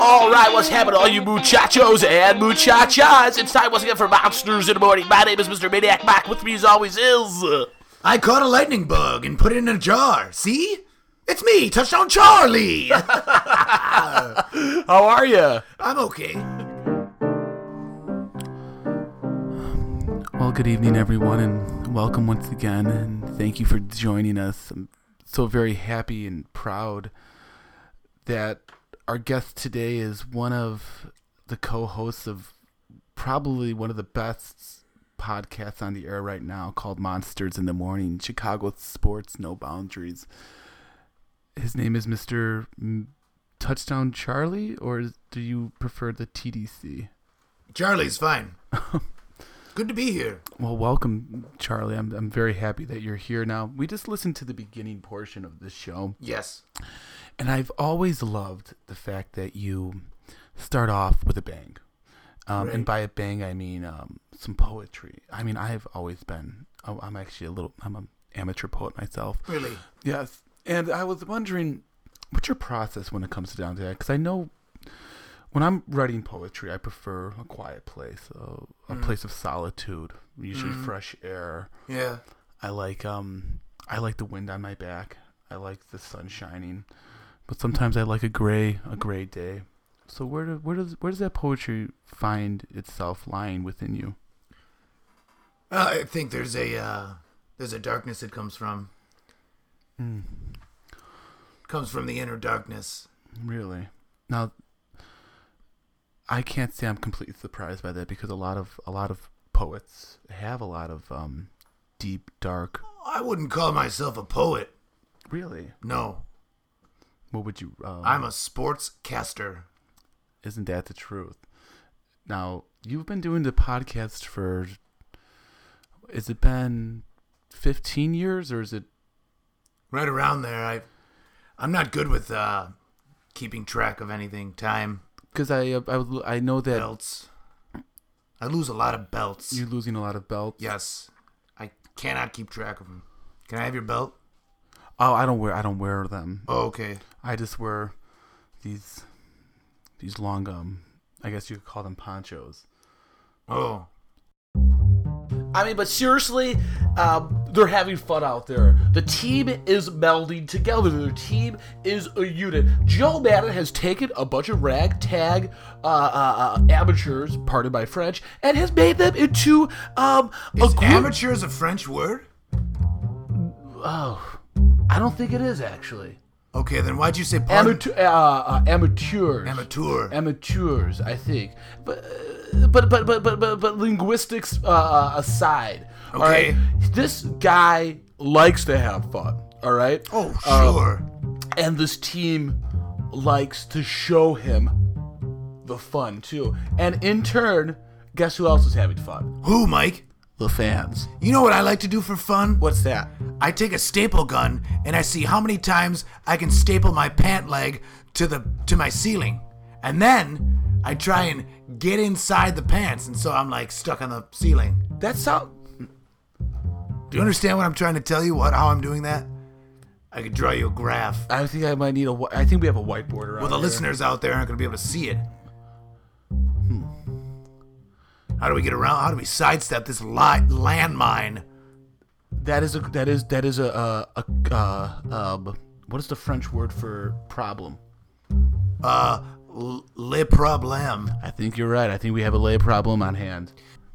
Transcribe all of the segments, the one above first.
All right, what's happening, all you muchachos and muchachas? It's time once again for Monsters in the Morning. My name is Mr. Maniac Mike. With me as always is... I caught a lightning bug and put it in a jar. See? It's me, Touchdown Charlie. How are you? I'm okay. Well, good evening, everyone, and welcome once again, and thank you for joining us. I'm so very happy and proud that our guest today is one of the co-hosts of probably one of the best podcasts on the air right now called Monsters in the Morning, Chicago Sports No Boundaries. His name is Mr. Touchdown Charlie, or do you prefer the TDC? Charlie's fine. Good to be here. Well, welcome, Charlie. I'm very happy that you're here now. We just listened to the beginning portion of this show. Yes. And I've always loved the fact that you start off with a bang. Right. And by a bang, I mean some poetry. I mean, I've always been, I'm actually I'm an amateur poet myself. Really? Yes. And I was wondering, what's your process when it comes down to that? Because I know when I'm writing poetry, I prefer a quiet place, a place of solitude, usually fresh air. Yeah. I like the wind on my back. I like the sun shining, but sometimes I like a gray day. So where does that poetry find itself lying within you? I think there's a darkness it comes from. Comes from the inner darkness. Really? Now, I can't say I'm completely surprised by that because a lot of poets have a lot of deep, dark. I wouldn't call myself a poet. Really? No. What would you? I'm a sportscaster. Isn't that the truth? Now, you've been doing the podcast for, has it been 15 years or is it? Right around there. I'm not good with keeping track of anything. Time. Because I know that belts. I lose a lot of belts. You're losing a lot of belts. Yes, I cannot keep track of them. Can I have your belt? Oh, I don't wear them. Oh, okay. I just wear these long I guess you could call them ponchos. Oh. I mean, but seriously, they're having fun out there. The team is melding together. Their team is a unit. Joe Madden has taken a bunch of ragtag amateurs, pardon my French, and has made them into Is amateur a French word? Oh, I don't think it is actually. Okay, then why'd you say pardon? Amateurs. Amateurs, I think. But linguistics aside, okay. All right, this guy likes to have fun, all right? Oh, sure. And this team likes to show him the fun, too. And in turn, guess who else is having fun? Who, Mike? The fans. You know what I like to do for fun? What's that? I take a staple gun and I see how many times I can staple my pant leg to my ceiling. And then I try and get inside the pants, and so I'm like stuck on the ceiling. That's how. Do you understand what I'm trying to tell you? How I'm doing that? I could draw you a graph. I think I might need I think we have a whiteboard around. Well, the here. listeners out there aren't going to be able to see it. How do we get around? How do we sidestep this landmine? That is a what is the French word for problem? Le problème. I think you're right. I think we have a lay problem on hand.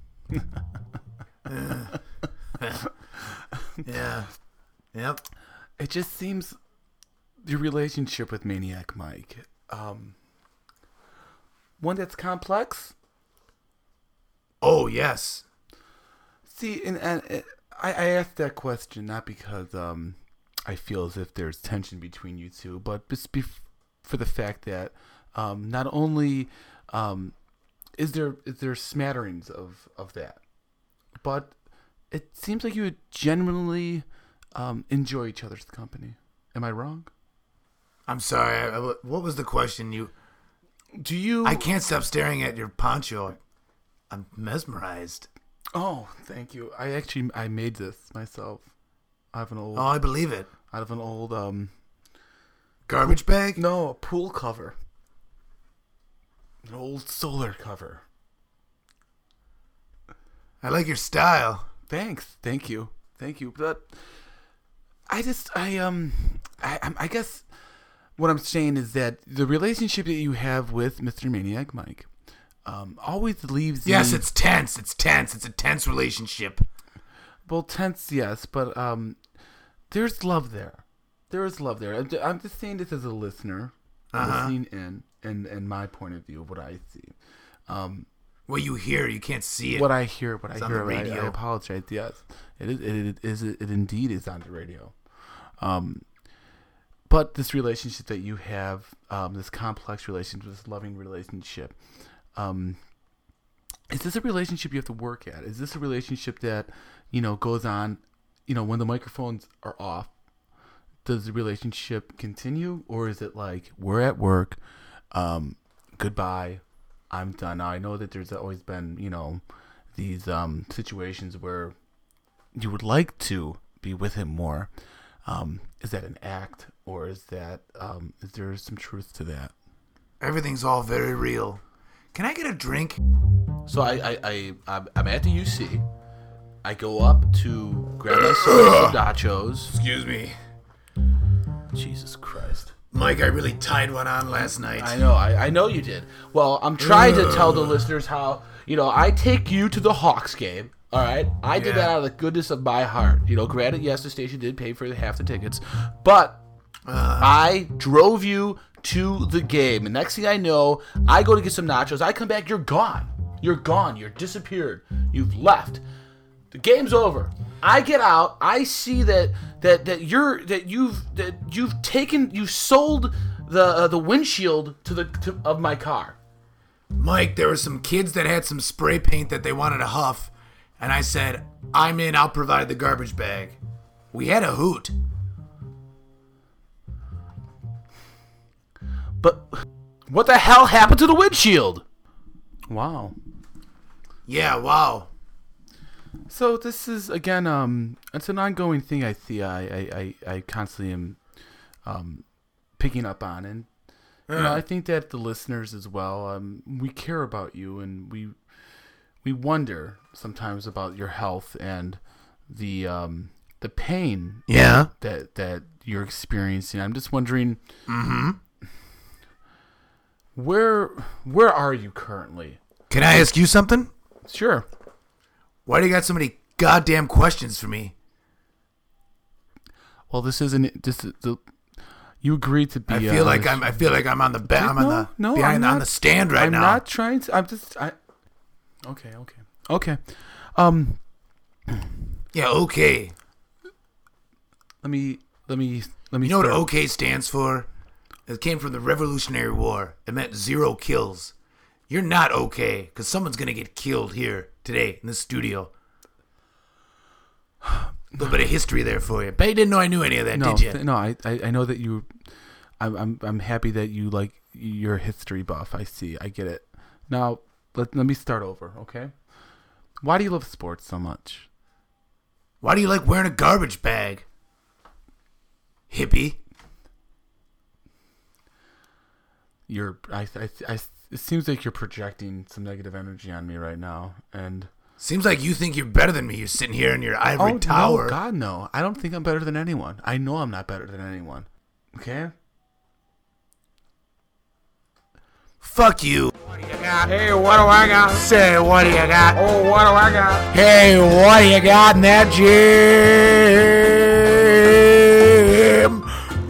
Yeah. Yep. It just seems your relationship with Maniac Mike, one that's complex. Oh, yes. See, and I asked that question not because I feel as if there's tension between you two, but just for the fact that not only is there smatterings of that, but it seems like you genuinely enjoy each other's company. Am I wrong? I'm sorry. What was the question? Do you? I can't stop staring at your poncho. I'm mesmerized. Oh, thank you. I made this myself. Out of an old. Oh, I believe it. Out of an old garbage bag? No, a pool cover. An old Solar cover. I like your style. Thanks. Thank you. But I guess what I'm saying is that the relationship that you have with Mr. Maniac Mike always leaves Yes, me... it's tense. It's tense. It's a tense relationship. Well, tense, yes, but there's love there. There is love there. I'm just saying this as a listener, listening in, and my point of view of what I see. What you hear, you can't see it. What I hear, It's on the radio. I apologize. Yes, it indeed is on the radio. But this relationship that you have, this complex relationship, this loving relationship, is this a relationship you have to work at? Is this a relationship that, goes on, when the microphones are off? Does the relationship continue? Or is it like, we're at work, goodbye, I'm done? Now, I know that there's always been, these situations where you would like to be with him more. Is that an act, or is that is there some truth to that? Everything's all very real. Can I get a drink? So I'm at the UC. I go up to grab myself some nachos. Excuse me. Jesus Christ. Mike, I really tied one on last night. I know you did. Well, I'm trying to tell the listeners how, I take you to the Hawks game. All right, I did that out of the goodness of my heart. Granted, yes, the station did pay for half the tickets, but I drove you to the game. And next thing I know, I go to get some nachos. I come back, you're gone. You're gone. You're disappeared. You've left. The game's over. I get out. I see that you've sold the windshield of my car. Mike, there were some kids that had some spray paint that they wanted to huff. And I said, I'm in, I'll provide the garbage bag. We had a hoot. But what the hell happened to the windshield? Wow. Yeah, wow. So this is, again, it's an ongoing thing I see. I constantly am picking up on. And I think that the listeners as well, we care about you, and we wonder sometimes about your health and the pain that you're experiencing. I'm just wondering, where are you currently? Can I ask you something? Sure. Why do you got so many goddamn questions for me? Well, this isn't just you agreed to be. I feel like I'm on the on the stand right now. I'm not trying to. I'm just. Okay. Yeah, okay. Let me. You know what OK stands for? It came from the Revolutionary War. It meant 0 kills. You're not okay, because someone's going to get killed here today in the studio. A little bit of history there for you. Bet you didn't know I knew any of that, did you? No, I know that you... I'm happy that you like your history buff. I see. I get it. Now, let me start over, okay? Why do you love sports so much? Why do you like wearing a garbage bag? Hippie. It seems like you're projecting some negative energy on me right now, and seems like you think you're better than me. You're sitting here in your ivory tower. No, God, no. I don't think I'm better than anyone. I know I'm not better than anyone. Okay? Fuck you. What do you got? Hey, what do I got? Say, what do you got? Oh, what do I got? Hey, what do you got in that gym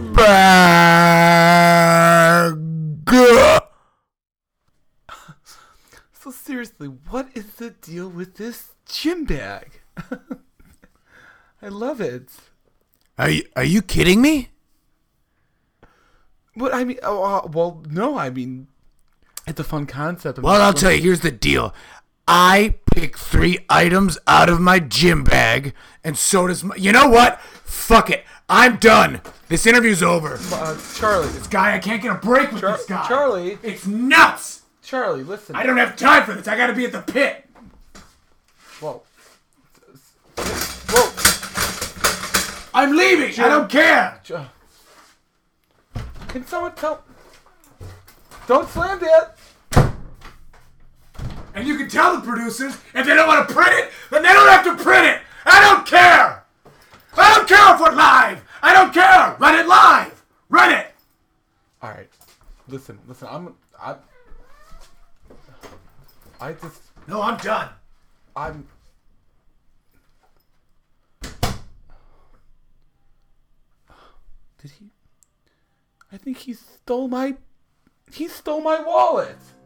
bag? So seriously, what is the deal with this gym bag? I love it. Are you kidding me? But I mean, well, no, I mean, it's a fun concept. Well, I'll tell you, here's the deal. I pick 3 items out of my gym bag, and so does my... You know what? Fuck it. I'm done. This interview's over. Charlie. This guy, I can't get a break with this guy. Charlie. It's nuts. Charlie, listen. I don't have time for this. I gotta be at the pit. Whoa. I'm leaving. I don't care. Can someone tell... Don't slam that. And you can tell the producers if they don't want to print it, then they don't have to print it. I don't care. I don't care if we're live. I don't care. Run it live. Run it. All right. Listen. No, I'm done. Did he? I think he stole my wallet.